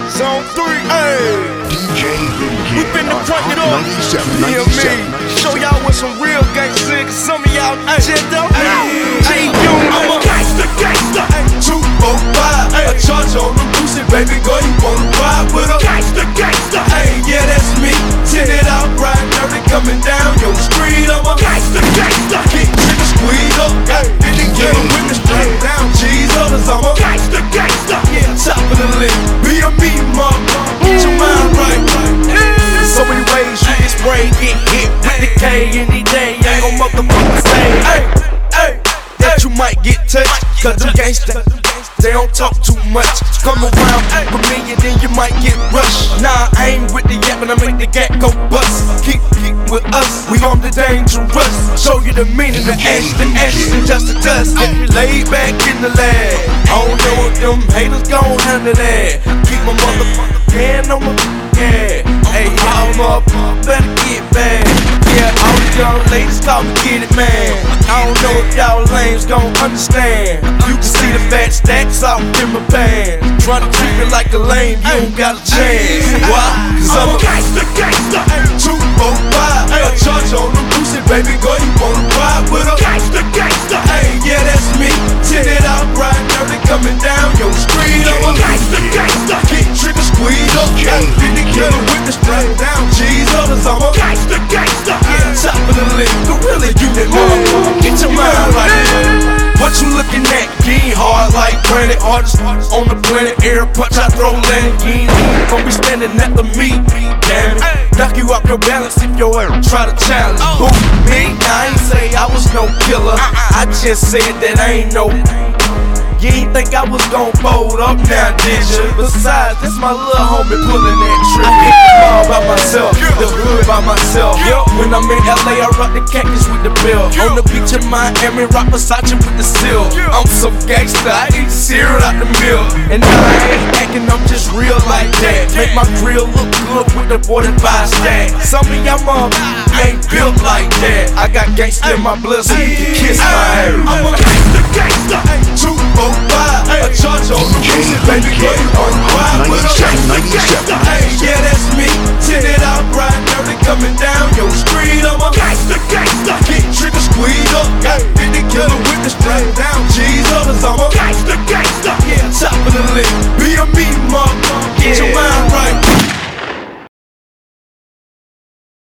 Zone 3, ayy. DJ We finna crank it up. 97, Hear me. Show y'all what some real gangsta is. Some of y'all just don't know. I'm a gangsta, 245. A charge on the Lucy, baby girl, you wanna ride with a gangsta. Hey, yeah, that's me. Tin it out, right dirty, coming down your street. I'm a gangsta. Get nigga squeeze up, and then get them women straight down. Jesus, I'm a gangsta. Yeah, top of the list. Be a me, mama. Get your mind right. So many ways you can spray, get hit with the K any day. Ain't gon' motherfucking say, hey, that you might get touched. Cause them gangsta, they don't talk too much. Come around with me and then you might get rushed. Nah, I ain't with the yap, but I make the gat go bust. Keep with us, we on the dangerous. Show you the meaning of ashes and just the dust. Get me laid back in the lab. I don't know if them haters gon' handle that. Keep my motherfucking hand on my yeah. Hey, y'all up, better get back. Yeah, all the young ladies call me Get It Man. I don't know if y'all lames gon' understand. You can see the fat stacks out in my pants. Tryna treat me like a lame, you don't got a chance. Why? Cause I'm a gangsta, 245. A charge on the Lucy, baby girl, you wanna ride with a gangsta. Hey, yeah, that's me. Tin it out, right dirty, coming down your street. I'm a gangsta. Get trigger squeeze up, then they get a witness straight down. Jesus, I'm a gangsta. Yeah, top of the list, gorilla, you that motherfucker. Get your mind right. What you looking at? Getting hard like granite. Hardest on the planet. Air punch, I throw land. You ain't gon' be standing at the meat. Damn it. Knock you off your balance if your air try to challenge. Who? Me? I ain't say I was no killer. I just said that I ain't no. You ain't think I was gon' fold up now, did you? Besides, this my little homie pulling that trick. I hit the ball by myself, the hood by myself. When I'm in LA, I rock the cactus with the bill. On the beach in Miami, rock Versace with the seal. I'm so gangsta, I eat cereal out the milk. And now I ain't acting, I'm just real like that. Make my grill look good with the 45 stack. Some of y'all mom ain't built like that. I got gangsta in my blood, so you can kiss my ass.